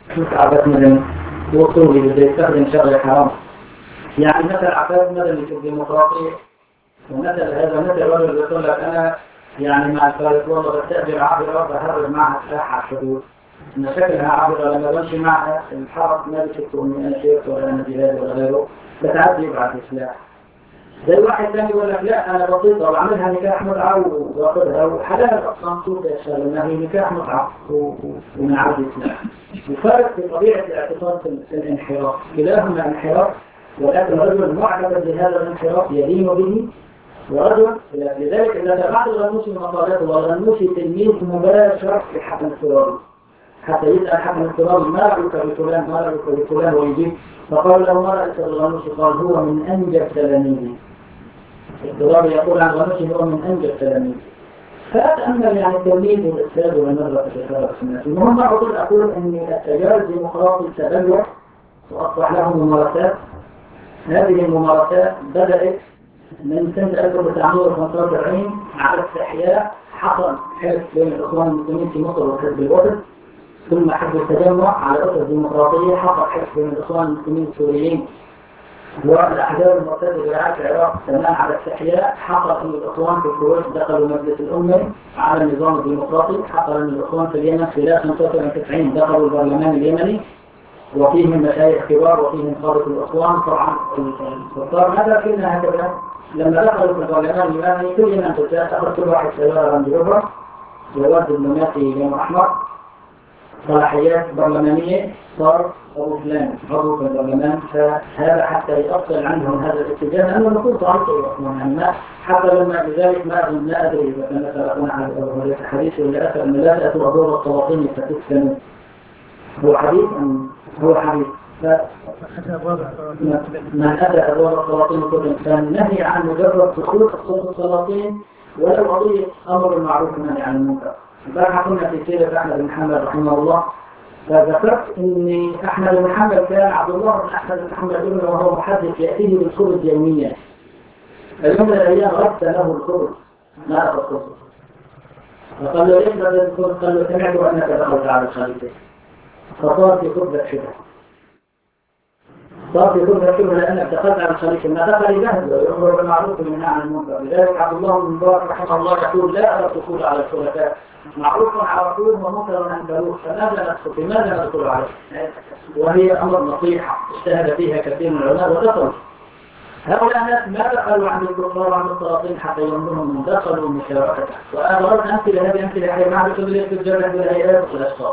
عباد مدني وصولي بده يستخدم شغله حرام. يعني مثل عباد مدني في الديمقراطيه، ومثل هذا مثل رجل يقول لك انا يعني مع الفارق والله بستأجر عابرة بهرب معها سلاح على الحدود، ان شكلها عابرة لما بمشي معها الحرب ما بشوفوا من انا شيخ ولا انا جهاد ولا غيره بتعدي يبعث سلاح. زي واحد ثاني يقول لك لا انا بسيطه وعملها نكاح متعه واخذها وحلال اصلا شو الشغله انها هي نكاح متعه ومن عبد الاسلام. الفرق في طبيعه الاعتقاد في الانحراف، كلاهما انحراف ولكن رجل معتقد بهذا الانحراف يدين به، ورجل لذلك اذا تبعت الغنوشي مقالاته والغنوشي تلميذ مباشر لحسن الترابي حتى يسأل حسن الترابي ما رأيك بفلان ما رأيك بفلان ويجيب، فقال له ما رأيك بالغنوشي؟ قال هو من أنجب تلاميذي. الترابي يقول عن الغنوشي هو من أنجب تلاميذي. فأتأمل يعني التلميذ والإستاذ والنظرة في الشفاء السنة. المهم أقول أن التجارب الديمقراطي تبلور وأصبح له ممارسات. هذه الممارسات بدأت من سنة 1945 على استحياء. حصل حزب بين الإخوان المسلمين في مصر وحزب الوفد، ثم حزب التجمع على أسس ديمقراطية. حصل حزب بين الإخوان المسلمين السوريين والأحزاب المعتدلة برعاية العراق تمام على استحياء. حصل أن الإخوان في الكويت دخلوا مجلس الأمة على النظام الديمقراطي. حصل أن الإخوان في اليمن خلال 95 دخلوا البرلمان اليمني وفيهم مشايخ كبار وفيهم قادة الإخوان. طبعا الكفار هذا كلنا هكذا لما دخلوا في البرلمان اليمني كل يمن تأخذ كل واحد سيارة رمز جبر جواز دبلوماسي يوم أحمر صلاحيات برلمانية صار أبو فلان عضو في البرلمان. فهذا حتى يأصل عنهم هذا الاتجاه لأنه نقول ضعيفة يعني حتى لما بذلك ما أدري إذا كان سبقنا على الحديث ولا أثر أن لا تأتوا أدور الطواطين فتسكنوا. هو حديث أم هو حديث؟ من أتى أدوار السلاطين كل إنسان نهي عن مجرد دخول أصوات السلاطين ولو قضية أمر المعروف والنهي عن المنكر. امبارح كنا في سيرة أحمد بن حنبل رحمه الله، فذكرت أن أحمد بن حنبل كان عبد الله بن أحمد بن حنبل ابنه وهو محدث يأتيه بالخبز يوميا. اليوم من الأيام غبت له الخبز ما أخذ خبز، فقال له ليش بدأت الخبز؟ قال له سمعت أنك دخلت على الخليفة. فصار في خبزة شبه، صار في خبزة شبه لأنك دخلت على الخليفة. ما دخل يجهز ويأمر بالمعروف والنهي عن المنكر. لذلك عبد الله بن مبارك رحمه الله يقول لا أرى الدخول على الخلفاء، معروف عرفوه ومنكر أنكروه فماذا ندخل بماذا ندخل عليه؟ وهي أمر نصيحة اجتهد فيها كثير من العلماء ودخلوا. هؤلاء الناس ما دخلوا عند الكفار وعند السلاطين حتى ينظرهم، دخلوا مشاركة. وأنا ضربت أمثلة هذه أمثلة حي معرفة بالجرح بالهيئات والأشخاص.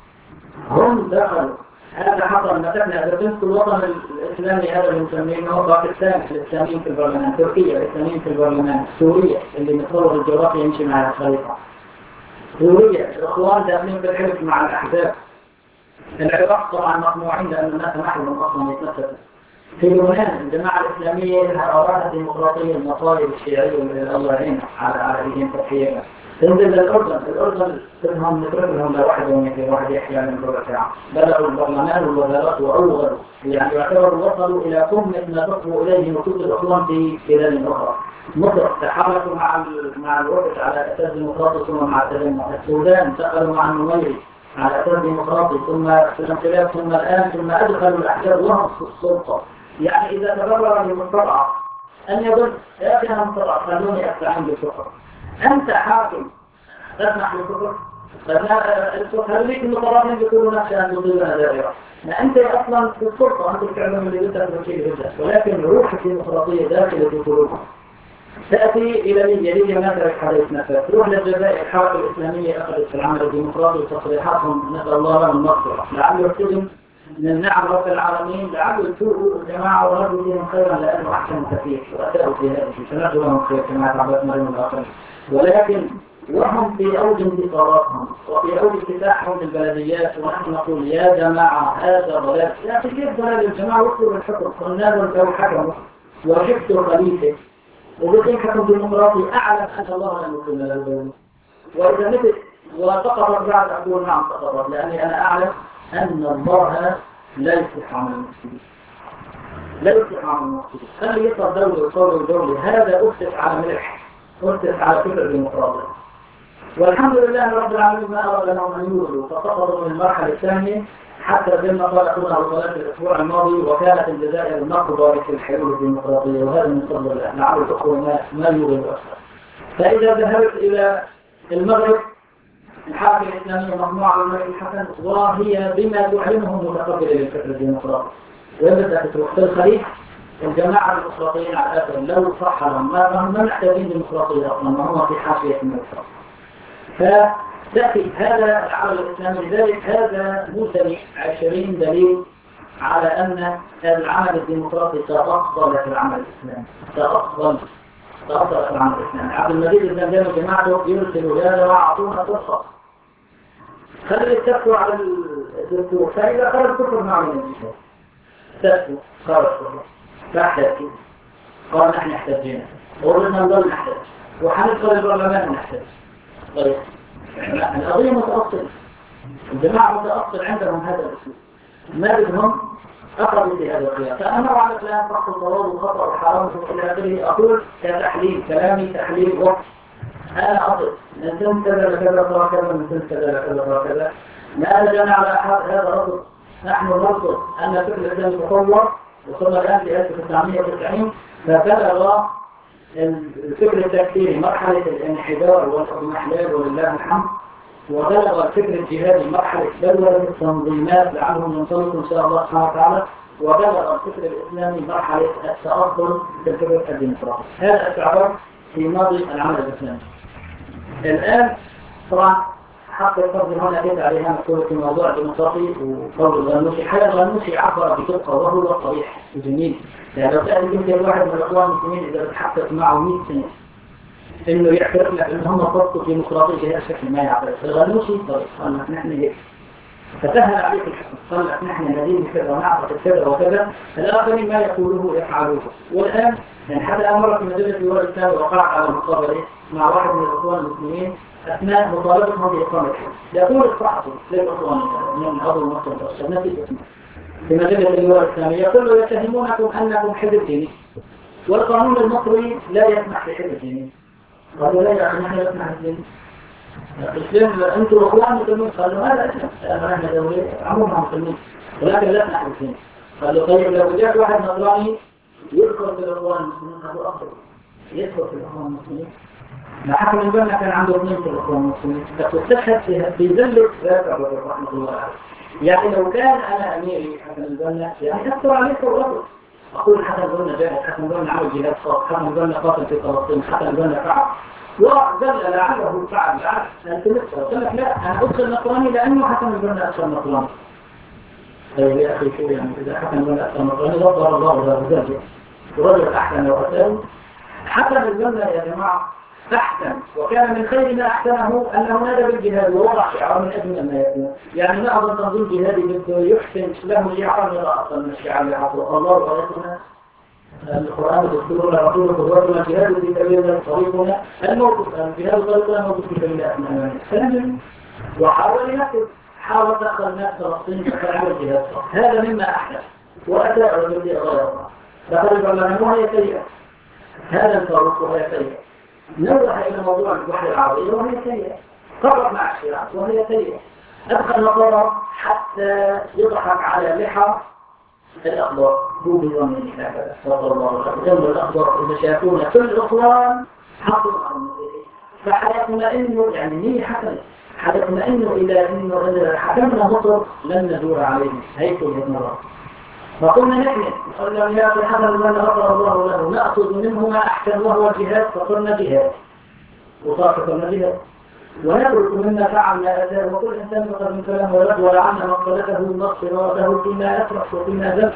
هم دخلوا. هذا حصل مثلا إذا كنت الوطن الإسلامي هذا اللي نسميه باكستان الإسلاميين في البرلمان، تركيا الإسلاميين في البرلمان، سوريا اللي متصور الجغرافيا يمشي مع الخريطة، سوريا الإخوان داخلين في الحلف مع الأحزاب، العراق طبعا مقموعين لأن الناس محلهم أصلا يتنفسوا. في لبنان الجماعة الإسلامية الحرارات الديمقراطية النصارى الشيعية الله يعين على أيديهم تحية. تنزل الأردن تنهم نتركهم لواحد ومثل واحد يحكي من ربع ساعة. بدأوا البرلمان والوزارات وأولغروا يعني يعتبروا وصلوا إلى قمة ما تصلوا إليه نصوص الإخوان في بلاد أخرى. مصر تحركوا مع الوقت على أساس ديمقراطي ثم مع التجمع. السودان سألوا مع النميري على أساس ديمقراطي ثم في الانقلاب ثم الآن ثم أدخلوا الأحزاب وهم في السلطة. يعني إذا تبرر للمستضعف أن يقول يا أخي أنا مستضعف خلوني أستعين بالشكر. أنت حاكم تسمح بالكفر؟ خليك المطرفين بيقولوا نفسي أن تضيبنا دائرة. أنت أصلا في السلطة أنت تعلم اللي بدك بشيء جدا، ولكن روحك الديمقراطية داخل في قلوبك. تأتي إلى ليبيا ما ترك حديث نفس، تروح للجزائر الحركة الإسلامية أخذت في العمل الديمقراطي وتصريحاتهم نسأل الله لهم المغفرة لعله يحتجم من نعم رب العالمين لعله يتوبوا الجماعة ونرجو فيهم خيرا لأنه أحسن كثير وأتأوا في هذا الشيء فنرجو لهم خير كما تعبت مريم الآخرين. ولكن وهم في أوج انتصاراتهم وفي أوج افتتاحهم للبلديات ونحن نقول يا جماعة هذا ضلال. يا أخي كيف ضلال الجماعة وصلوا للحكم والناس لو حكموا وشفتوا خليفة وبدين حكم ديمقراطي أعلم أن الله لم يكن له الدولة. وإذا مثل وسقطت بعد أقول نعم سقطت لأني أنا أعلم أن الله لا يفتح عن المفسدين. لا يفتح عن المفسدين. خلي يطلع دولة وصول دولة هذا أفتح على ملح أفتح على فكرة الديمقراطية. والحمد لله رب العالمين ما أرى لهم أن يولوا فسقطوا من المرحلة الثانية حتى زي ما قال أخونا أبو صلاح في الأسبوع الماضي، وكانت الجزائر نقضة في الحلول الديمقراطية، وهذا من فضل الله. لعل الأخوة ما يوجد أكثر. فإذا ذهبت إلى المغرب، الحركة الإسلامية مجموعة من الحسن، وهي بما تعلمه متقبلة للفكر الديمقراطي. ويبدأ في الخليج الجماعة الديمقراطيين على الآخر لو صح لهم ما محتاجين ديمقراطية أصلا، ما هم في حاشية المجتمع. فتأتي هذا العمل الإسلامي، لذلك هذا موسم 20 دليل على أن العمل الديمقراطي سأفضل في العمل الإسلامي، سأفضل في العمل الإسلامي. عبد المجيد الزنجاني وجماعته يرسلوا يا جماعة أعطونا فرصة، خلوا يتفقوا على الدستور، فإذا خرج كفر مع من الجهاد تفقوا خرج كفر فاحتاجوا، قال نحن احتاجينا وقلنا نضل نحتاج وحندخل البرلمان نحتاج. طيب القضية متأصلة، الجماعة متأصل عندهم هذا الأسلوب، ما بدهم أخذوا بهذا القياس. فأنا على الآن فقط الضرورة وخطأ وحرام إلى آخره، أقول كتحليل كلامي تحليل وقت. أنا أقول من سن كذا لكذا صار كذا، من سن كذا لكذا صار كذا. ما أنا على هذا الرجل، نحن نرصد أن فكر الإسلام تطور، وصلنا الآن في 1990 فبلغ الفكر التكفيري مرحلة الانحدار والإضمحلال ولله الحمد، وبلغ الفكر الجهادي مرحلة بلورة التنظيمات لعلهم ينطلقوا إن شاء الله سبحانه وتعالى، وبلغ الفكر الإسلامي مرحلة التأصل في الفكر الديمقراطي. هذا استعراض في ماضي العمل الإسلامي. الآن طبعا حق الفضل هنا كده عليها مكتوبة في موضوع الديمقراطي وفضل الغنوشي. حاجة الغنوشي عبر بدقة وهو الصريح وجميل. يعني لو سأل يمكن الواحد من الأخوان المسلمين إذا بتحقق معه 100 سنة إنه يعترف لك إن هم فضلوا في ديمقراطية بهذا الشكل ما يعترف. الغنوشي طيب قال لك نحن هيك، فسهل عليك الحكم، قال لك نحن ندين كذا ونعرف كذا وكذا، الآخرين ما يقولوه يفعلوه. والآن يعني حتى أمر في مجلة الوالد الثاني وقعت على المقابلة مع واحد من الأخوان المسلمين أثناء مطالبتهم بإقامة الحكم، يقول الصحفي للأخوان من عضو المكتب الأرشد نفسي اسمه في مجلة الوالد الثاني، يقول يتهمونكم أنكم حزب ديني والقانون المصري لا يسمح بحزب ديني. قالوا لا يا أخي نحن نسمح بالدين. الإسلام أنتم أخوان مسلمين. قالوا هذا إسلام، نحن دولة عموما مسلمين ولكن لا نسمح بالدين. قالوا طيب لو جاء واحد نصراني يدخل في الأخوان المسلمين، قالوا أفضل يدخل في الأخوان المسلمين. ما حكم البنا كان عنده 2 في الأخوان المسلمين، بس استشهد في ذلة رافع رحمة الله عليه. يعني لو كان أنا أميري حسن البنا يعني أكثر عليك الرجل، أقول حسن البنا جاهد، حسن البنا عمل جهاد صاد، حسن البنا قاتل في فلسطين، حسن البنا فعل وذل لعله فعل أنت لسه قلت لك لا أنا أدخل نصراني لأنه حسن البنا أدخل نصراني. طيب يا أخي شو يعني إذا حسن البنا أدخل نصراني ضبط الله ذلك ورجل أحسن وأسأل. حسن البنا يا جماعة أحسن، وكان من خير ما أحسنه أنه نادى بالجهاد ووضع شعار من أجل ما يكون. يعني ما أظن تنظيم جهادي بده يحسن له شعار من أصلا من الشعار اللي حصل الله وآياتنا القرآن دستورنا رسول قدوتنا جهاد في سبيل الله طريقنا الموقف جهاد طريقنا موقف في سبيل الله سلام. وحاول ينفذ، حاول دخل الناس فلسطين فعمل جهاد، هذا مما أحدث وأتى الذي غيره. دخل البرلمان وهي سيئة، هذا الفاروق وهي سيئة. نروح إلى موضوع البحر العربي وهي سيئة، قرب مع الشيعة وهي سيئة. أدخل نظرة حتى يضحك على لحى الأخضر هو بظن هكذا صلى الله عليه وسلم. الأخضر إذا شافونا كل الأخوان حطوا الأرض، فحدثنا إنه يعني مين حكم، حدثنا إنه إلى إنه إذا حكمنا مصر لن ندور عليه هيك وجهة نظر. فقلنا نحن قلنا يا أخي حسن من غفر الله له نأخذ منه ما أحسن وهو الجهاد، فقلنا جهاد وصارنا جهاد، ونترك مما فعل ما أتاه، وكل إنسان يقدر من كلامه ولد ولعن مقالته النصر ورده فيما يفرح وفيما ذنب،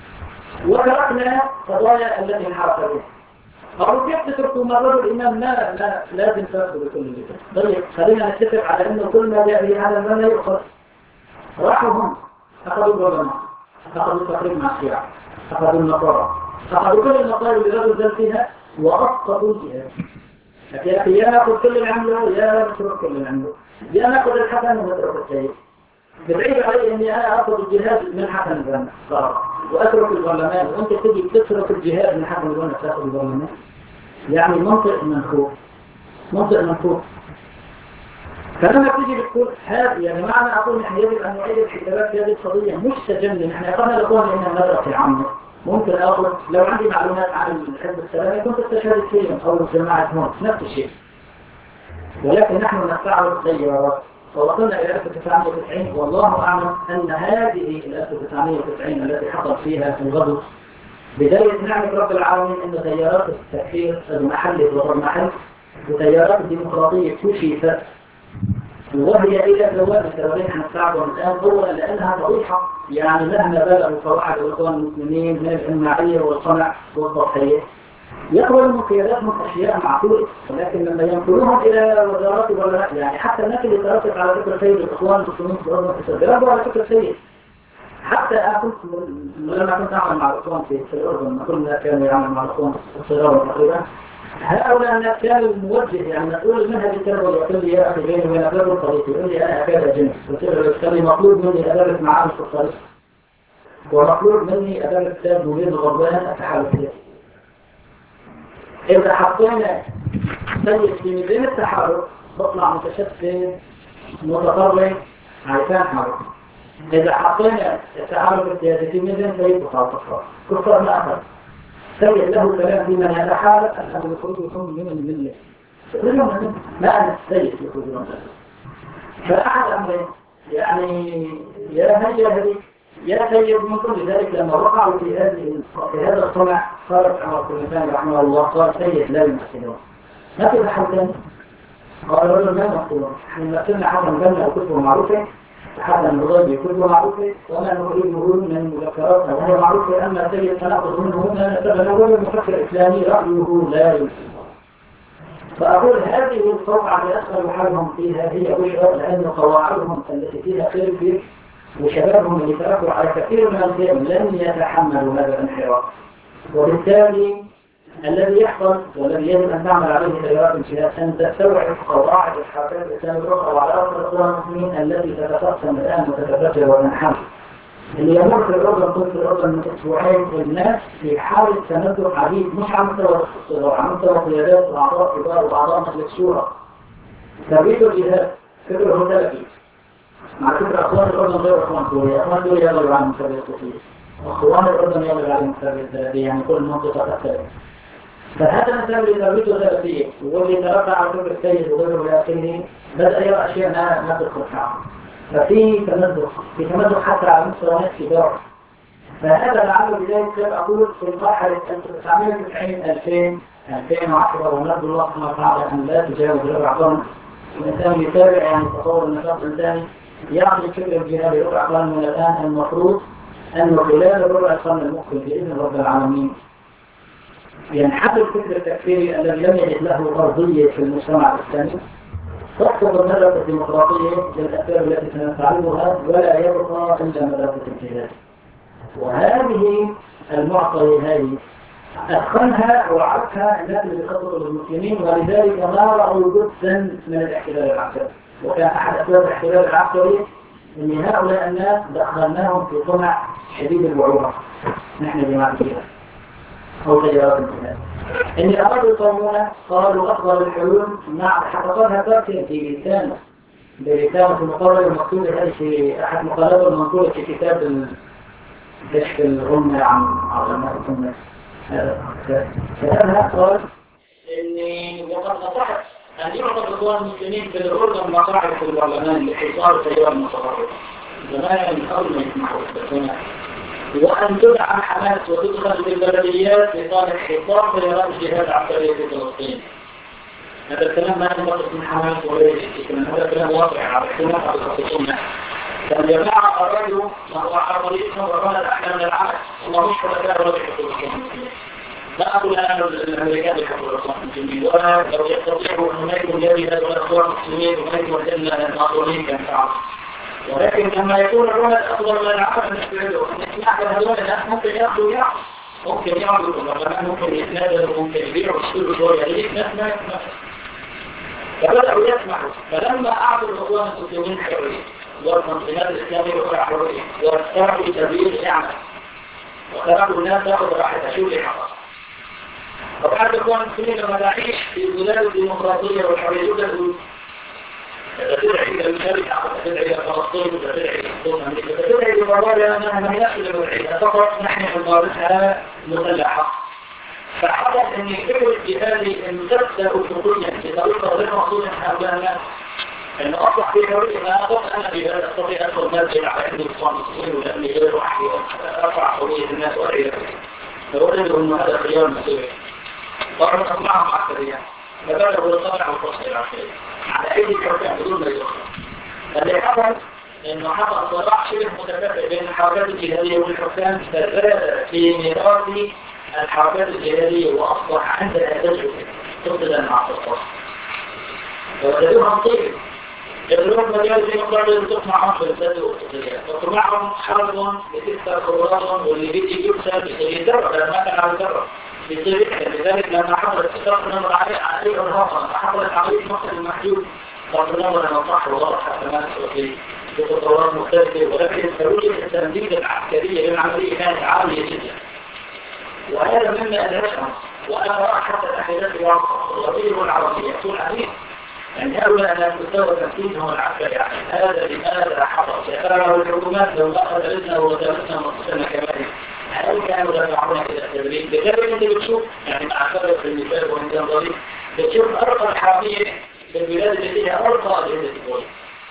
وتركنا قضايا التي انحرف بها. أقول كيف تتركوا مرة الإمام ما لازم تأخذ بكل ذلك. طيب خلينا نتفق على أنه كل ما جاء به هذا المعنى يؤخذ. راحوا هم أخذوا الظلماء، أخذوا التقريب مع الشيعة، أخذوا النصارى، أخذوا كل المطالب اللي غيروا ذل فيها وأسقطوا الجهاد. لكن يا نأخذ كل اللي عمله يا نترك كل اللي عمله، يا نأخذ الحسن ونترك السيء. بالعيب علي إني أنا أخذ الجهاد من حسن البنا وأترك الظلمات، وأنت تجي تترك الجهاد من حسن البنا تأخذ الظلمات. يعني منطق منفوخ، منطق منفوخ. فلما تيجي بتقول هذا يعني معنى أقول نحن يجب أن نعيد الحسابات في هذه القضية مش سجن. نحن أخذنا الأخوان لأنها مدرسة عامة. ممكن أخذ لو عندي معلومات عن الحزب السلامي كنت استشهد فيهم أو جماعة هون نفس الشيء. ولكن نحن نستعرض تيارات ووصلنا إلى 1990. والله أعلم أن هذه 1990 التي حصل فيها الغزو بداية نعمة رب العالمين أن تيارات التكفير المحلي والمحل وتيارات الديمقراطية كشفت وهي إلى زوال السببين هنستعرضهم الآن. أولا لأنها فضيحة يعني مهما بلغوا قواعد الإخوان المسلمين من الإماعية والقمع والضحية يقبل من قياداتهم أشياء معقولة، ولكن لما ينقلوهم إلى وزارات ولا يعني حتى الناس اللي ترتب على فكرة سيد الإخوان المسلمين في الأردن يربوا على فكرة سيد. حتى كنت لما كنت أعمل مع الإخوان في الأردن كلنا كانوا يعمل مع الإخوان في الصغار تقريبا. هؤلاء الناس كانوا الموجه يعني مسؤول المنهج التربوي يقول لي يا أخي بيني وبين أبواب الطريق يقول لي أنا أكاد أجنس قلت له مطلوب مني أدرس معاه في الطريق ومطلوب مني أدرس كتاب مولد الغربان التحالف السياسي. إذا حطينا سيد في ميزان التحالف بطلع متشتت متطرف عشان حرب. إذا حطينا التحالف السياسي في ميزان سيد بطاقة كفر ما أخذ سيد له كلام في من يتحالف أنه يخرج يكون من الملة ما أنا السيد يخرج من الملة. فأحد أمرين يعني يا هذه يا سيد من كل ذلك لما وقعوا في هذا الصنع قالت عمر كلثان رحمه الله قال سيد لا يمثلون ما في حل ثاني. قال الرجل لا يمثلون احنا مثلنا حسن بنا وكتبه معروفة حسن الغيبي كتبه معروفة وما نريد نقول من مذكراتنا وهي معروفة. أما سيد سنأخذ منه هنا نقول المفكر الإسلامي رأيه لا يمثلون. فأقول هذه الصوقعة يسأل حالهم فيها هي بشرى لأن قواعدهم التي فيها خير كبير وشبابهم اللي تركوا على كثير من الخير لن يتحملوا هذا الانحراف. وبالتالي الذي يحصل والذي يجب أن تعمل عليه تيارات الجهاد أن تستوعب قواعد الحركات الإسلامية الأخرى وعلى أرض الإخوان المسلمين التي تتقسم الآن وتتفجر وتنحل. اللي يمر في الأردن كنت في الأردن من أسبوعين الناس في حالة تمدد عديد مش على مستوى الاقتصاد على مستوى قيادات وأعضاء كبار وأعضاء مجلس شورى. تربية الجهاد فكره تلفي مع فكرة أخوان الأردن غير أخوان سوريا. أخوان سوريا يلا يبعلم مسابقة الطفيل وأخوان الأردن يلا يبعلم مسابقة الثلاثية يعني كل منطقة تختلف. فهذا مثال لتربيته الثلاثية واللي تربى على فكرة السيد وغيره إلى آخره بدأ يرى أشياء ما تدخل معه. ففي تمدد حتى على مستوى ناس كبار. فهذا لعله بذلك أقول في مرحلة 1990 2010 ونرجو الله سبحانه وتعالى أن لا تجاوز ربع قرن. الإنسان يتابع يعني تطور النشاط الإنساني يعني الفكر الجهادي ربع قرن من الآن المفروض أنه خلال الربع القرن المقبل بإذن رب العالمين ينحل الفكر التكفيري الذي لم يجد له أرضية في المجتمع الإسلامي تحفظ المدرسة الديمقراطية للأسباب التي سنستعرضها ولا يبقى إلا مدرسة الجهاد. وهذه المعطية هذه أدخلها وعرفها الناس اللي بيخططوا للمسلمين ولذلك نارعوا جدا من الاحتلال العسكري. وكان أحد أسباب الاحتلال العسكري أن هؤلاء الناس دخلناهم في طمع شديد الوعوره نحن جماعة الجهاد أو تيارات الجهاد. إن أرادوا يقومون قالوا أفضل الحلول مع حققتها تركيا في بريتانيا في مقرر المقصود هذه في أحد مقالات المنقولة في كتاب كشف الغمة عن علماء السنة. كتابها قال إني وقد نصحت أن يعطى الإخوان المسلمين في الأردن مصاعب في البرلمان لحصار تيار المتطرف زمان من قبل ما يسمحوا بالسنة وأن تدعم حماس وتدخل بالبلديات لصالح حصار تيارات الجهاد العسكرية في فلسطين. هذا الكلام ما ينبغي من حماس وغير الكلام هذا كلام واقع على الحكومة الخصوصية. فالجماعة أرادوا على طريقهم وقال الأحلام للعالم الله مش حلقاء ولا يحبوا المسلمين. لا أقول أنا الأمريكان يحبوا المسلمين ولا لو يستطيعوا أن يكون يدي هذول الأخوان المسلمين وما يكون إلا الناصرين كان فعلا. ولكن لما يكون الرمى أفضل من العقل نستعده أن يسمح لهذول الناس ممكن يأخذوا ممكن يعملوا الرمى ممكن يتنادلوا ممكن يبيعوا ويشتروا شوية هذه ناس ما يسمحوا. فبدأوا يسمحوا فلما أعطوا الأخوان المسلمين حرية والتنظيمات الإسلامية وقع حرية واسترعوا سبيل نعمة وخرجوا الناس تأخذ راحة شو اللي حصل. وبعد الإخوان المسلمين لما نعيش في ظلال الديمقراطية والحرية تدعي إلى الشريعة، تدعي إلى فلسطين، تدعي إلى أمريكا، تدعي إلى قضايا أنها من نفس الوعية فقط نحن نمارسها مسلحة. فحدث أن فكرة جهادي أن تبدأ أفقيا بطريقة غير مقصودة من هؤلاء الناس، أنه أصبح في طريقة ما أقول أنا بهذا أستطيع أدخل نازل على عند الصامتين ولأني غير وحدي أرفع قضية الناس وأعيد فوجدوا أنه هذا خيار مسؤولي فقط أسمعهم عسكريا فبدأوا يطلع الفصل العسكري على أيدي الحكام بدون ما يدخل. فاللي حصل أنه حصل صراع شبه متكافئ بين الحركات الجهادية والحكام فزاد في ميراث الحركات الجهادية وأصبح عندها تجربة تبدأ مع التصرف فوجدوها مطير يدرون مجال في مقابل تصنع عنف الإنسان والتقليات وطمعهم حرب بتكسر خبراتهم واللي بيجي يكسر يتدرب لما كان على الدرب بيصير لذلك لما حصلت استقرار نمر عليه الرهاقة حصلت عملية مقتل المحجوب صار نمر أنه صح وغلط حتى ما نسوى في تطورات مختلفة ولكن فوجد التمديد العسكرية للعملية كانت عالية جدا وهذا مما أدهشهم. وأنا أرى حتى الأحداث الغربية العربية تكون عديد يعني هؤلاء لا تستوى تنفيذهم العسكري يعني هذا لماذا حصل؟ يقرأ الحكومات لو أخذ لنا وزارتنا ومصرنا كمان هل كانوا يدفعون إلى التدريب؟ بجانب أنت بتشوف يعني مع فرق في المثال وإنسان ضريب بتشوف أرقى الحرامية بالبلاد اللي فيها أرقى أجهزة الدولة.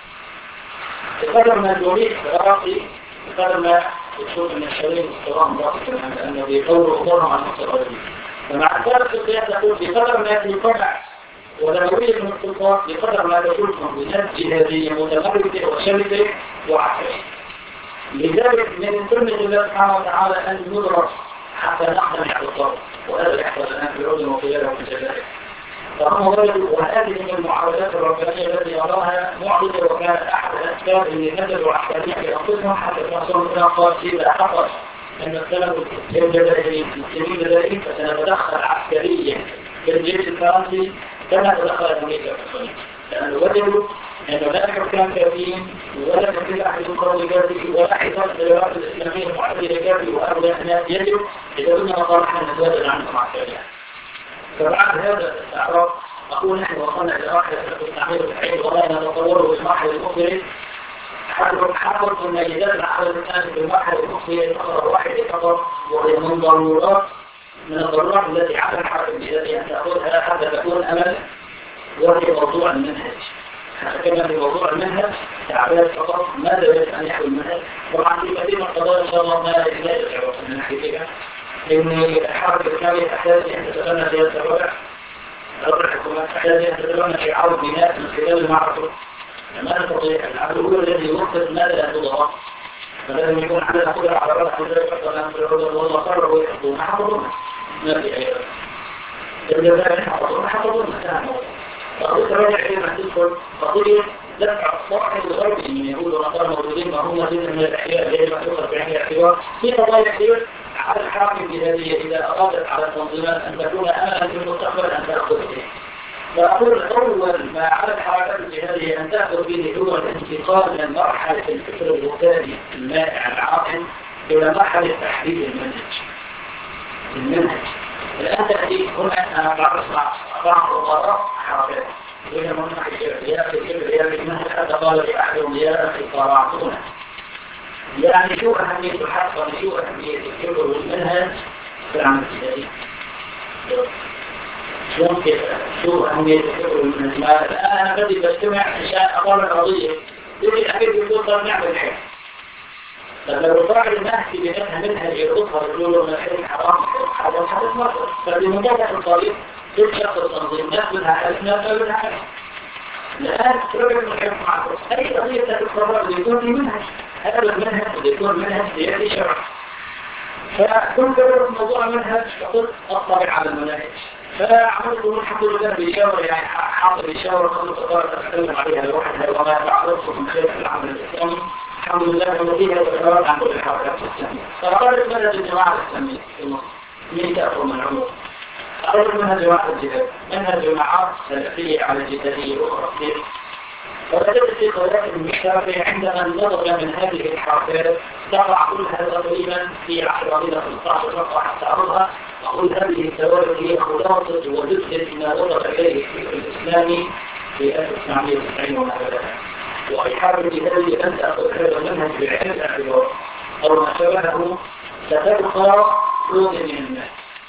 بقدر ما الدولية العراقي بقدر ما بتشوف أن الشريك الصراحة ضغط لأنه بيطوروا أمورهم عن المستقبلين. فمع الفرق في القيادة تقول بقدر ما يتفرع ودولية المستقبل بقدر ما تكون منظمات جهادية متمردة وشرسة وعسكرية. لذلك من سنة الله سبحانه وتعالى أن ندرس حتى نحن على الضرب وهذا يحصل الآن في الأردن وخلالها وفي الجزائر. فهم غيروا وهذه من المعارضات الربانية التي أراها معضلة وكانت أحد الأسباب اللي نزلوا عسكريا بأنفسهم حتى تحصلوا إلى قاسي إذا حصل أن السلام الجزائري المسلمين الجزائريين فسنتدخل عسكريا في الجيش الفرنسي كما تدخلت أمريكا في الصين لأنه وجدوا أنه لا حكام كافيين ولا تكون أحد القرار كافي ولا حفاظ الدولات الإسلامية المعادلة كافي وأغلى الناس يجب إذا كنا مصالحنا نتبادل عنهم عسكريا. فبعد هذا الاستعراض أقول نحن وصلنا إلى مرحلة التعمير الحين ولا نتطوره في المرحلة الأخرى حصلت الميزات العالم الآن في المرحلة الأخرى فقط واحد فقط وهي من ضرورات من الضرورات التي على الحركة الجهادية أن تأخذها حتى تكون أمل وهي موضوع المنهج. كما في موضوع المنهج تعبير فقط ماذا يجب أن يحوي المنهج. طبعا في كثير من القضايا إن شاء الله ما لا يجب من ناحيتها إن الحركة الإسلامية تحتاج أن تتبنى سياسة الربع الحكومات تحتاج أن تتبنى في عرض بناء من خلال المعركة ما نستطيع العدو هو الذي يوصل ماذا أتضغط فلازم يكون عندنا قدرة على رأس وذلك فلان في العدو والله قرروا ويحضون حفظون ما في أي الجزائر حفظون فقلت رجع إلى تدخل قضية دفع الصاحب الغربي من يهود ونصارى موجودين وهم جزء من الأحياء يجب أن تؤخذ بعين الاعتبار في قضايا كثير على الحركة الجهادية إذا أرادت على التنظيمات أن تكون أملا في المستقبل أن تأخذ به. فأقول أول ما على الحركات الجهادية أن تأخذ به هو الانتقال من مرحلة الفكر الوثاني المائع العاقل إلى مرحلة تحديد المنهج. الآن تأتي هنا أنا بعض الضراء حركات وهي من ناحية الكبرياء المنهج حتى قال لأحدهم يا أخي قرعتنا يعني شو أهمية الحركة شو أهمية الكبر والمنهج في العمل الجهادي ممكن شو أهمية الكبر والمنهج. الآن أنا بدي بجتمع عشان أقام القضية يجب أكيد يقول طب نعمل الحين فلو صاحب الناس في بيناتها منهج يربطها يقولوا أن الحين حرام حرام حرام مرة فبمجرد الطريق كل شخص التنظيم ناس منها حاجة ناس منها حاجة. الآن رجل محيط معكم أي قضية تتقرر يكون في منهج هذا المنهج يكون منهج سياسي شرعي فكل قرر موضوع منهج فقط أطلع على المناهج فعملت الحمد لله بإشارة يعني حاطر إشارة خلص أطارة أتكلم عليها لوحدها وما تعرفه من خلال العمل الإسلامي الحمد لله ونتيجة الإقرار عن كل الحركات الإسلامية. فقالت منهج الجماعة الإسلامية في مصر من تأخذ من العمر أقول منها جماعة الجهاد منها جماعات سلفية على الجهادية الأخرى كثير ووجدت في قوات المشتركة عندما نضج من هذه الحركات تقع كلها تقريبا في 10 إلى 15 صفحة حتى أرضها أقول هذه الثوابت هي خلاصة وجزء ما وصل إليه الفكر الإسلامي في 1990 وما بعدها، وأصحاب الكتاب أن تأخذ هذا المنهج بعين الاعتبار أو ما شبهه ستبقى لون من الناس،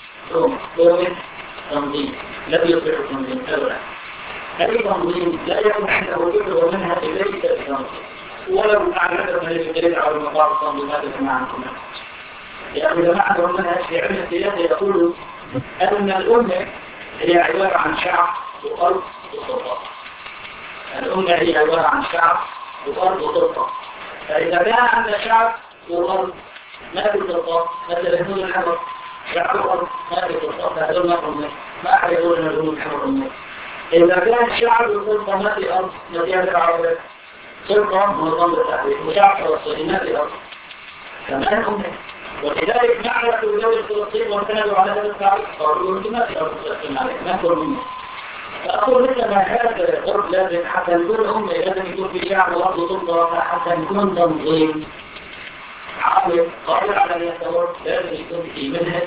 لون تنظيم لم يصبح تنظيم أبدا. أي تنظيم لا يكون عنده فكر ومنهج ليس بتنظيم، ولو أعلمنا الدليل على المقاطع التنظيمات الجماعة كلها. يعني جماعة المنهج في علم السياسة يقول أن الأمة هي عبارة عن شعب وأرض وسلطة. الأمة هي عبارة عن شعب وأرض وسلطة. فإذا كان عندنا شعب وأرض ما في سلطة، مثل هدول الحمر شعب وأرض ما في سلطة، فهدول ما هم ما أحد يقول أن هدول الحمر هم. إذا كان شعب وسلطة ما في أرض نتيجة العربية سلطة منظمة التحرير وشعب فلسطيني ما في أرض كمان أمة. ولذلك نعرف دولة فلسطين وانتهوا على هذا التعريف قالوا ما في أرض فلسطين عليك ما كل منه. فأقول مثل ما هذا الضرب لازم حتى نكون أمة لازم يكون في شعب وأرض وسلطة، حتى نكون تنظيم عامل قادر على أن يتطور لازم يكون في منهج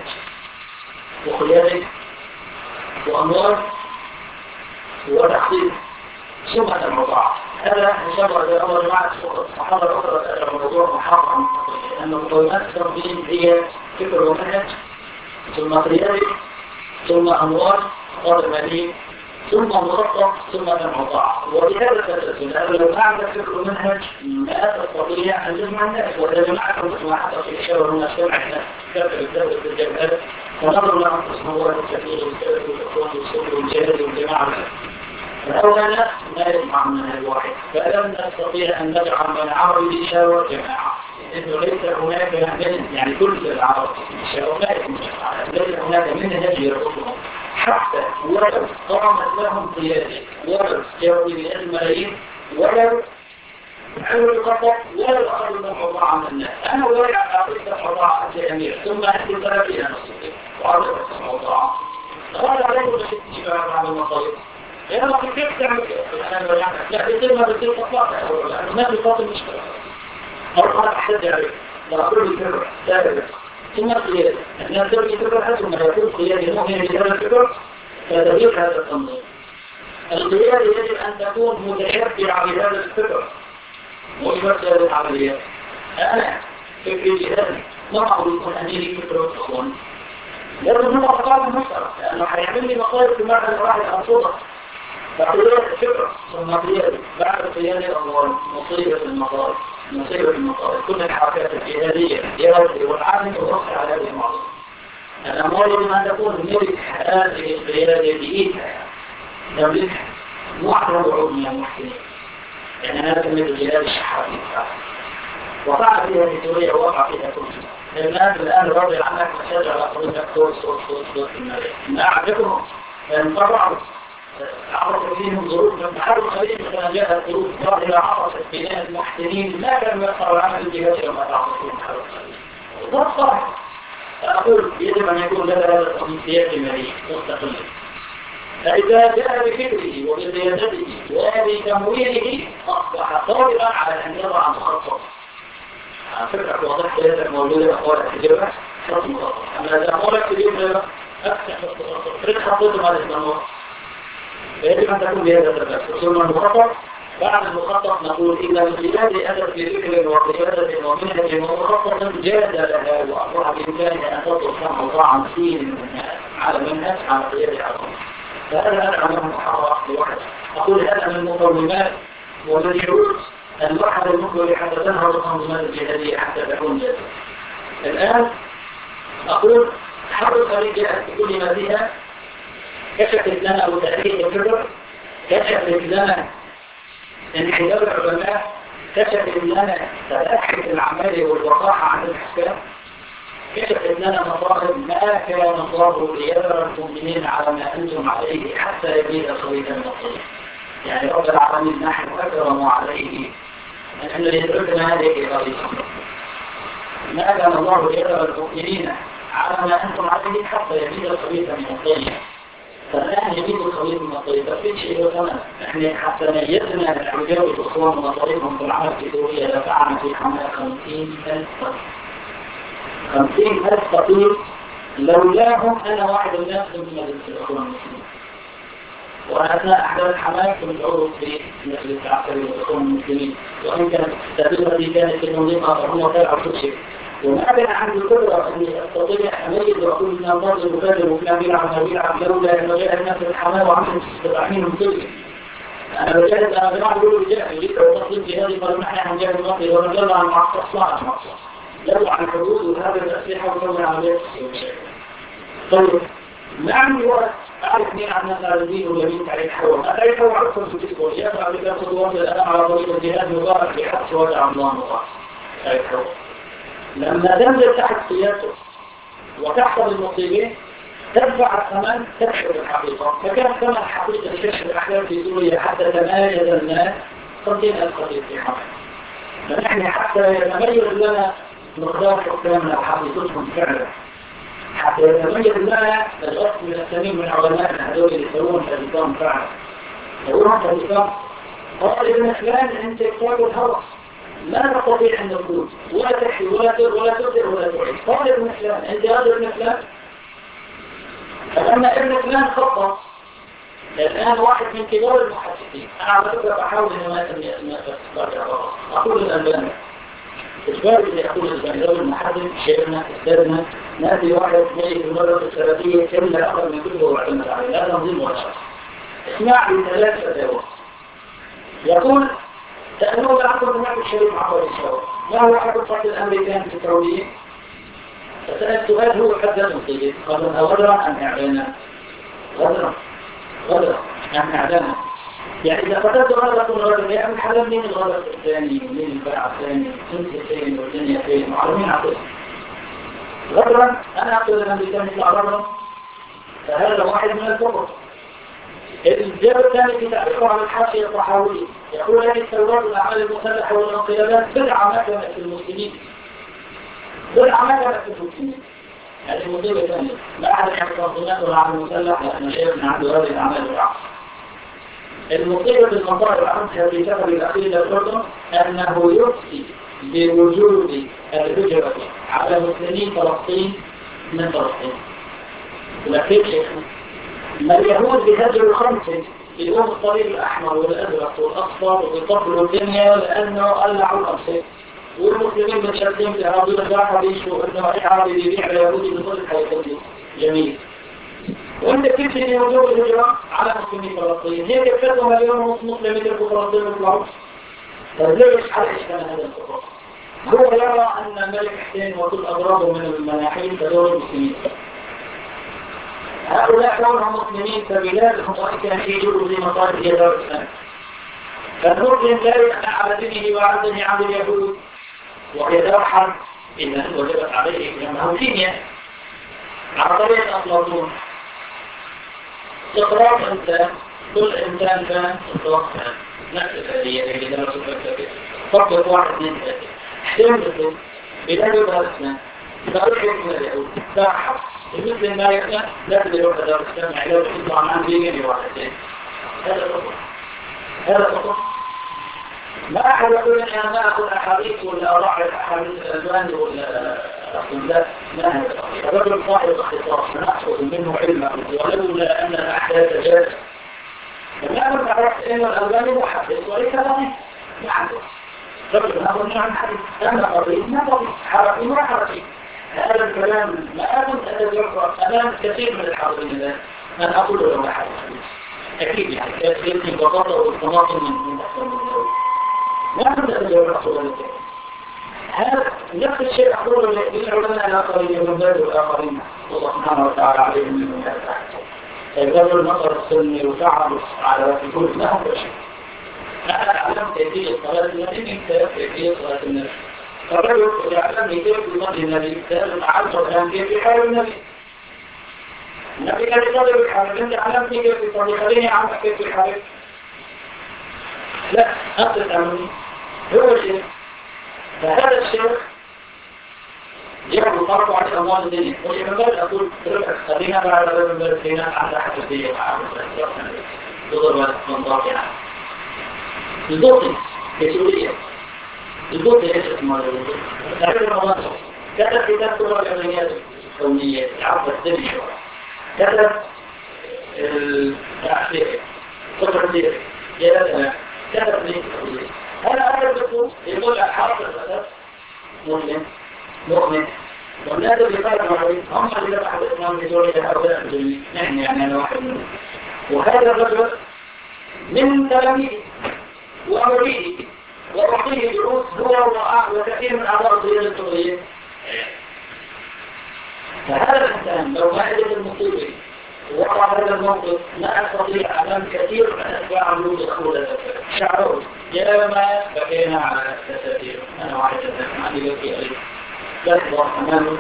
وقيادة وأموال وتخطيط سمعة الموضوع. هذا إن شاء الله إذا أول جماعة الصحابة الأخرى الموضوع محاضرة، لأن مقومات التنظيم هي فكر ومنهج ثم قيادة ثم أموال قادر مالي ثم مخطط ثم الموضوع. وبهذا التسلسل لو أعمل فكر ومنهج لا تستطيع أن تجمع الناس. وإذا جمعتهم تسمع حتى في الشاور هنا سمعنا كافة الدولة في الجبهات ونظر لهم تصنوات الكثير والسلف والإخوان والسلف والجهاد والجماعة. فأولا لا يجمع من الواحد، فلن نستطيع أن نجعل من العرب يشاور جماعة، إنه ليس هناك يعني كل العرب يشاور ليس هناك منهج يربطهم، حتى ولو قامت لهم قيادة ولو جاءوا بالملايين ولو عملوا الخطأ ولو أخذوا من الحضاء عن الناس. أنا ولا أعطيك الحضاء الأمير ثم أحكي طلبي أنا نصدق وأعطيك الحضاء قال عليه بس اتجاه عن المصاريف لأنه ما كيف تعمل لا يصير ما بيصير تطلع لأنه ما بيطاط المشكلة أرقى أحتاج عليه لا أقول الفكرة لا ثم القيادة أن تربي الفكرة حسب ما يكون قيادة مؤمنة بهذا الفكر فتغيير هذا التنظيم. القيادة يجب أن تكون متشبعة بهذا الفكر مش بس هذه العمليات. أنا فكري جهازي ما أقول يكون أميري فكرة وتخوان لازم هو مقابل مشترك لأنه حيعمل لي مقابل في معنى الواحد أنصدق فقيادة الفكرة ثم قيادة بعد قيادة الأموال مصيبة المقابل كل الحركات الجهادية جهادي والعالم يوصي على هذه المعظمة. الأموال يجب أن تكون ملك هذه القيادة بإيدها تملكها مو على وعود من المحسنين. يعني أنا تملك الجهاد الشحاتي وقع فيها في سوريا ووقع فيها كل الناس الآن راضي عنك مساجة على قضية صوت في المالية ما أعرفهم انطبعوا عرفت فيهم ظروف من حرب خليل مثلا جاءت ظروف ظاهرة عرفت بناء المحسنين ما كانوا يقروا عمل الجهاد وما تعرفون حرب خليل ده صح. أقول يجب أن يكون لنا هذا التنسيق المالي مستقل. فإذا جاء بفكره وبقيادته وبتمويله أصبح قادرا على أن يضع مخطط. فكرة واضحة هذا موجودة أقوال التجربة خط مخطط. أما إذا أقول التجربة أفتح فريق خطوط مع الإسلامات فيجب أن تكون بهذا التفكير. ثم المخطط بعد المخطط نقول إن الجهاد أدت بفكر وقيادة ومنهج ومخطط جاد لها وأصبح بإمكانها أن تطلق موضوعا فيه على منهج على قيادة عظيم. فهذا أدعى من محاضرة لوحده. أقول هذا من المقومات ومن شروط الوحدة المقبل حتى تنهض التنظيمات الجهادية حتى تكون جادة. الآن أقول حرب الخليج جاءت بكل ما فيها كشفت لنا أبو تأثير الفكر كشفت لنا انحدار العلماء كشفت لنا تأكد الأعمال والوقاحة عن الحساب كشفت لنا مصائب ما كان الله ليذر المؤمنين على ما أنتم عليه حتى يبيد صويتا الطريق. يعني رب العالمين نحن أكرم عليه أن يدركنا هذه القضية ما كان الله ليذر المؤمنين على ما أنتم عليه حتى يبيد صويتا من الطريق. فالآن يبيد صويتا من الطريق ففي شيء كمان نحن حتى ميزنا الحجاب الأخوان ومصاريفهم في العالم في سوريا دفعنا في حماية 50,000 طريق 50,000 فقير لولاهم أنا واحد الناس من الإخوان المسلمين. وأثناء أحداث الحماس كنت عضو في مجلس العسكري والإخوان المسلمين، وإن كانت تجربتي كانت في تنظيم آخر هم تابعوا كل شيء. وما كان عندي القدرة أني أستطيع أميز وأقول إن الضرب مبادر وفلان بيلعب لولا أن غير الناس الحماة وعمل مستضعفين كلهم. أنا بجاهد أنا جماعة بيقولوا بجاهد جيت وتصل جهادي قالوا نحن هنجاهد المصري ونجل عن معصر صنع المعصر يدعو عن الحدود وهذا الأسلحة وصول عمليات السياسية. طيب ما عندي وقت أعرف مين عن الناس على الدين ولا مين تعريف حول أعرف هو عرفهم في الديسكور يقرأ بكام خطوات الآن على طريق الجهاد مبارك في حق وضع الله مبارك تعريف حول. لما تنزل تحت قيادته وتحصل المصيبين تدفع الثمن تكشف الحقيقة. فكان ثمن حقيقة لكشف الأحداث في سوريا حتى تمايز الناس 50,000 قتيل في حماة. فنحن حتى يتميز لنا مقدار حكامنا وحقيقتهم فعلا، حتى يتميز لنا الأصل من السمين من علماء هذول اللي يسوون الإسلام فعلا. يقولون في الإسلام قال ابن فلان أنت كتاب الهوى لا تستطيع أن تقول ولا تحكي ولا تبدأ ولا تعيد. قال ابن فلان أنت هذا ابن فلان. فلما ابن فلان خطأ الآن واحد من كبار المحدثين أنا على فكرة بحاول أن ما أقول الألباني إجباري اللي أقول الألباني المحدث شيخنا أستاذنا نأتي واحد جاي في المدرسة السلفية كلمة أقل من كله واعتمد عليه هذا نظيم وشر. اسمع لي 3 فتاوى يقول تأملوا عنكم بنعم الشريف عبر الشعور ما هو حكم فرد الأمريكان في الترويج؟ فسأل السؤال هو حدث مصيبه قالوا غدرا أم إعلانا؟ غدرا أم إعلانا؟ يعني إذا قتلت غدرة يعمل حلم مين الغدرة الثاني ومين الباع الثاني انت فين والدنيا فين معلومين عقل غدرا أنا أقول الأمريكان يطلع غدرا فهذا واحد من الفقر. الجاب الثاني في تعريفه على الحاشية الطحاوية يقول هذه الثورات والأعمال المسلحة والانقلابات بدعة ما كانت في المسلمين هذه مصيبة ثانية لا أحد يحب التنظيمات والعمل المسلح لأن شيخنا عنده هذه الأعمال والعمل. المصيبة المصائب الأمثلة في سفر الأخير للأردن أنه يفتي بوجود الهجرة على مسلمين فلسطين من فلسطين. ولكن شيخنا ما اليهود بهجروا 5 يقوم الطريق الأحمر والأزرق والأصفر ويطفلوا الدنيا لأنه قلعوا الأمثلة والمسلمين متشاركين في عربية الجراحة بيشوا إنه أي عربي بيبيع ليهودي بطريق حياتي جميل. وأنت كيف تجي وجود الهجرة على مسلمين فلسطين هيك كتبوا 1.5 مليون مسلم يتركوا فلسطين ويطلعوا. فليش على إشكال هذا الفقر؟ هو يرى أن الملك حسين وكل أضرابه من المناحين فدول المسلمين. هؤلاء كونهم مسلمين فبلادهم وإن يجوا في مصارف دار الإسلام. فالمسلم لا يأتي على دينه وعلى دين عبد اليهود وهي دار حرب إذا وجبت عليه لأنه كيمياء على طريق أفلاطون. إقراض إنسان كل إنسان كان إقراض كان نفس الآلية اللي درسوا الفلسفة فقط 1 2 3 احتمال بلاد دار الإسلام دار حكم اليهود دار حرب المسلم ما يأتي لا تدرك دار الإسلام علاوة يطلع عن بيجي واحدين. هذا فقط ما أحد يقول أن أنا ما أخذ أحاديث ولا أراعي أحاديث الألباني ولا أخذ ما هذا الرجل صاحب اختصاص نأخذ منه علما ولولا أن الأحداث جاءت فما أنا عرفت أن الألباني محدث وليس ضعيف محدث رجل نأخذ منه عن حديث أنا قريب ما ضعيف حرقي ما حرقي. هذا الكلام ما أظن أن يقرأ أمام كثير من الحاضرين الآن من أقول له أحد أكيد يعني كثير من البطاطا والطماطم من أحسن من الأول ما أظن أن يقرأ الله هذا نفس الشيء أقوله للعلماء الآخرين والبلاد والآخرين الله سبحانه وتعالى عليهم من هذا الرجل نظر السني وتعرف على كل ما هو شيء. أنا أعلم كيفية صلاة النبي كيفية صلاة النبي الرجل يعلم كيف يصلي النبي سأل 10 أيام كيف يحاول النبي كان يصلي بالحال أنت علمتني كيف يصلي خليني أعلمك كيف يحاول لا أصل أمني هو الشيء. فهذا الشيء يعمل طرفه على أموال الدنيا والإمامات أقول خلينا بعد هذا المدرسين على حساسية تضرب منطقة يعني البوطي في سوريا البوطي ايش اسمه تعرف رمضان كتب كتاب كل العلميات الكونية عبر الدنيا كتب التعريف صفر كثير يا كذا ليه هذا الدكتور يقول حرف الأساس مؤمن والناس اللي قالوا عليه هم اللي بحث الإسلام بدون هؤلاء المسلمين يعني أنا واحد منهم وهذا الرجل من تلاميذه وأمريه وأعطيه دروس هو وكثير من أعضاء الدين السورية فهذا الإنسان لو ما يجد المصيبة وقع هذا الموقف لا أستطيع أمام كثير من أتباع الوجود الأولى شعروا يا ما بكينا على التساتير أنا واحد ما عندي بكي عليه يصبح أمامه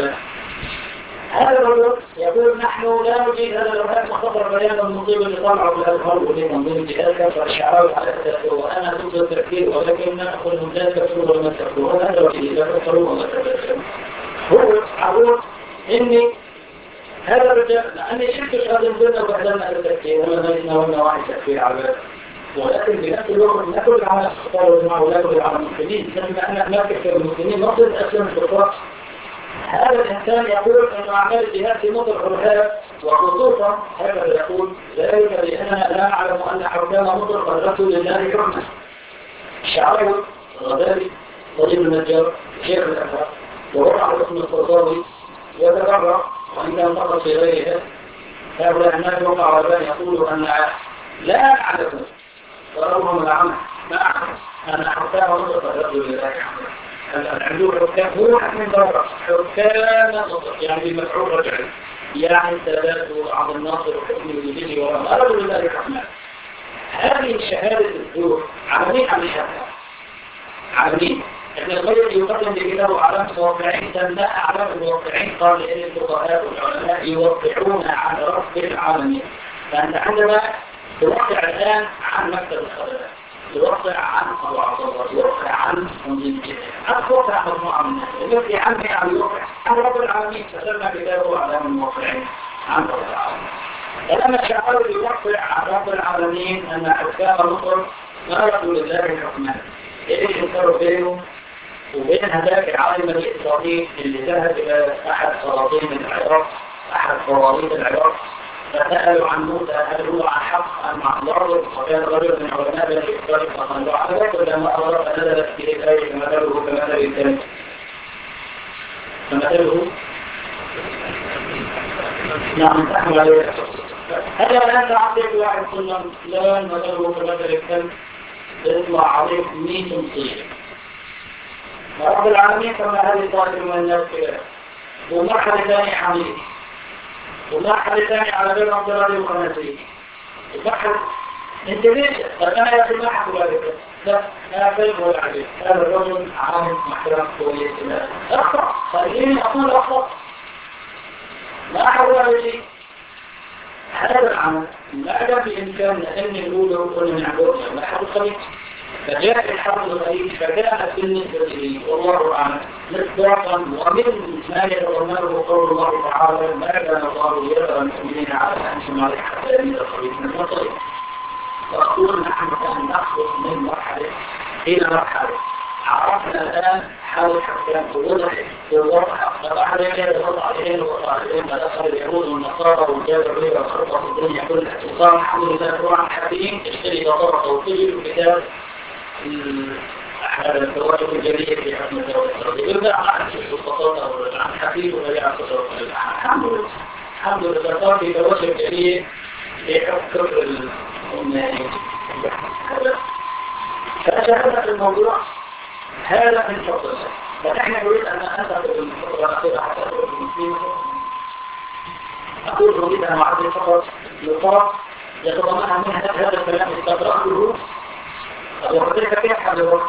هذا الرجل يقول نحن لا نجيد هذا الرهاب مختصر بيان المصيبة اللي طلعوا بالأظهر وليه منظومة جهازك فالشعراوي على التساتير وأنا ضد التفكير ولكن نأخذ من ذلك تفكير وما تفكير هذا وكيل لا تفكروا وما تفكروا هو أقول إني هذا الرجال لأني شفت هذا الجنة وحدنا على التفكير ولا نجدنا واحد تفكير على ولكن بنفس الوقت لا كل على الخطار والجماعة ولا كل على المسلمين لما أنا أماكن المسلمين نقصد أسلم الشرطات هذا الإنسان يقول أن أعمال الجهاد في مطر الرهاب وخصوصا هذا يقول ذلك لأننا لا نعلم أن حكام مطر قدرته لله حكمة الشعراوي الغزالي طبيب النجار شيخ الأزهر ورفع اسم القرطاوي يتبرع وإن كان فقط في غيرها هؤلاء الناس وقع على يقولوا أن لا أعلم ضربهم العمل ما أعلم أن حكام مطر قدرته لله حكمة العدو حكام هو من ضرر حكام مطر يعني المفعول رجعي يعني السادات وعبد الناصر وحكم الجيش وما أرادوا لله حكمة هذه شهادة الدور عملين عن الشهادة عملين ابن القيم يقدم بكتابه أعلام الواقعين سماه أعلام الواقعين قال إن الفقهاء والعلماء يوقعون عن رب العالمين فأنت عندما توقع الآن عن مكتب الخلافة توقع عن الله عز وجل توقع عن تنظيم الجهاد توقع مجموعة من الناس الذي عنه يعني يوقع عن رب العالمين فسمى كتابه أعلام الواقعين عن رب العالمين فلما الشعراوي يوقع عن رب العالمين أن حكام مصر ما رضوا لله حكمان إيش ينكروا بينه وبين هذاك العالم الإسرائيلي اللي ذهب إلى أحد سلاطين العراق أحد قوانين العراق فسألوا عن موسى هل هو عن حق أم عن ضرر وكان رجل من علماء بني إسرائيل فقالوا على ذلك لما أمر فنزلت في الآية فمثله كمثل الإنسان فمثله نعم تحمل عليه هذا الآن تعطيك واحد صلى لا مثله كمثل الإنسان يطلع عليك 100 مصير رب العالمين كما هذه طائفة من الناس كده ومرحلة ثانية حميد ومرحلة ثانية على بين الضراري وخناسي ومرحلة انت ليش؟ فأنا يا أخي ما حكوا ذلك لا أنا فهم ولا عجيب هذا الرجل عالم محترم كويس أخطأ خليني أقول أخطأ ما حكوا هذا الشيء هذا العمل لا أدى بإمكاننا أن نقول وقلنا من عبوه لا حد خليط فجاء الحرب الغريب فكانت بالنسبة لي والله أعلم مصداقا ومن ما يتضمنه قول الله تعالى ما كان الله يرى المؤمنين على أنفسهم عليه حتى يميل الخبيث من الطريق فأقول نحن كان نخلص من مرحلة إلى مرحلة عرفنا الآن حال الحكام وضوح فبعد ذلك وضع عليهم ما دخل اليهود والنصارى والجاد الريبة والخطة في الدنيا كل الاحتفال الحمد لله روح الحكيم تشتري بطرق توصيل وكتاب أحد الفوائد الجلية في حكم الدولة السعودية يبدأ عن البطاطا عن حفيظ وبيع التصرف الحمد لله الحمد لله في توجه جلية في حكم الأمنية فأشاهدنا في الموضوع هذا من فضل الله فنحن نريد أن أنتظر الفترة الأخيرة حتى أدخل المسلمين أقول نريد أن أعطي فقط نقاط يتضمنها من هذا الكلام استدرأته وكذلك كيف حضره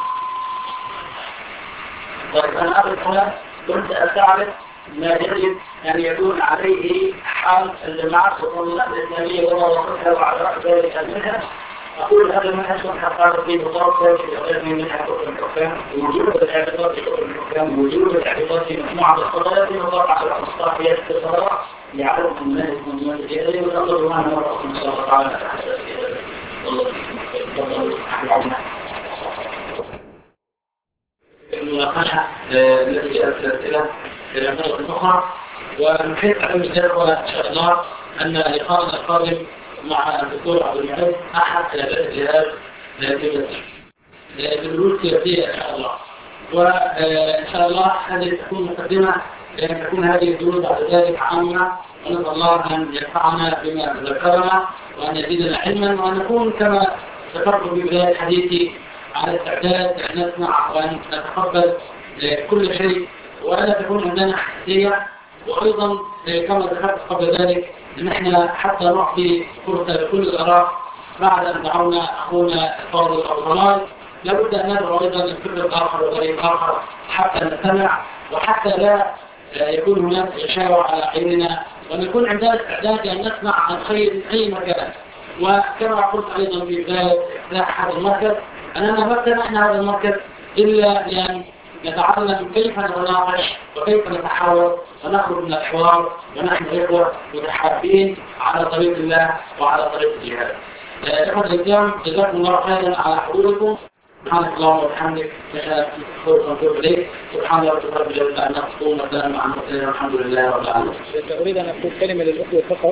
طيب أنا أقول هنا كنت أستعرض ما يجب أن يكون عليه حال المعرفة الإسلامية وما وقتها وعلى رأس ذلك المنهج أقول هذا المنهج كنت حقارب فيه بطاقة غير من منهج حكم الحكام وجود الاعتقاد في حكم الحكام وجود الاعتقاد في مجموعة القضايا وضع على الأصلاحيات في الصلاة لعدم المنهج من المنهج الجهري وتنظر معنا مرة إن شاء الله تعالى المناقشة التي جاءت الأسئلة في الأمور الأخرى ونحيط على المثال إن شاء الله أن لقاءنا القادم مع الدكتور عبد المعز أحد قيادات الجهاز بالدروس السياسية إن شاء الله. وإن شاء الله هذه تكون مقدمة لأن تكون هذه الدروس بعد ذلك عامة، ونسأل الله أن ينفعنا بما ذكرنا وأن يزيدنا علما، وأن نكون كما ذكرت في بداية حديثي على استعداد أن نسمع وأن نتقبل كل شيء، وألا تكون عندنا حساسية. وأيضا كما ذكرت قبل ذلك نحن حتى نعطي فرصة لكل الآراء بعد أن دعونا أخونا فاضل أو ضلال، لابد أن ندعو أيضا للفكر الآخر وطريق آخر حتى نستمع، وحتى لا يكون هناك إشارة على عيننا، ونكون عندنا استعداد أن نسمع عن خير من أي مكان. وكما قلت أيضا في بداية إفتتاح هذا المركز أننا ما ابتدأنا هذا المركز إلا لأن نتعلم كيف نتناقش وكيف نتحاور ونخرج من الحوار ونحن إخوة متحابين على طريق الله وعلى طريق الجهاد. إخوة الإسلام، جزاكم الله خيرا على حضوركم. سبحانك اللهم وبحمدك، نشهد ونتوب إليك. سبحان ربك رب العزة عما يصفون وسلام على المرسلين والحمد لله رب العالمين. أريد أن أقول كلمة للأخوة فقط.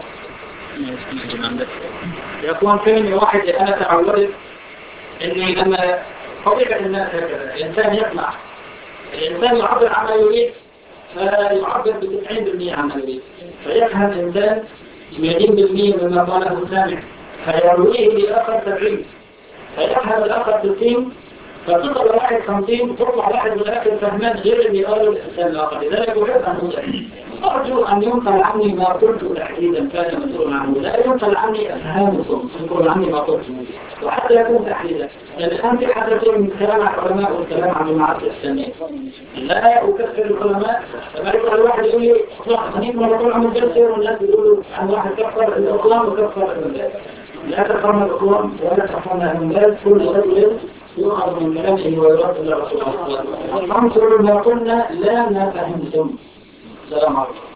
يكون كلمة واحدة. أنا تعودت إني لما طبيعة الناس هكذا الإنسان يسمع، الإنسان يعبر عما يريد فيعبر ب90% عما يريد، فيفهم الإنسان 80% مما قاله السامع فيرويه لآخر 70، فيفهم الآخر 60، فتطلع واحد 50 تطلع واحد من الآخر فهمان غير اللي قاله الإنسان الآخر. لذلك أحب أن أقول أرجو أن ينقل عني ما قلت تحديدا كان مسؤول عنه، لا ينقل عني أفهامكم، ينقل عني ما قلت وحتى يكون تحديدا. لأن الآن في حدث من كلام العلماء والكلام عن المعارف الإسلامية، لا أكفر العلماء. فما يقول الواحد يقول لي خليك مرة طول عمل جلسة والناس يقولوا عن واحد كفر الإسلام وكفر الإسلام. لا تفرنا الإسلام ولا تفرنا الإسلام، كل رجل يؤخذ من كلامه ويرد إلى رسول الله. انظروا ما قلنا لا نفهمتم. السلام عليكم.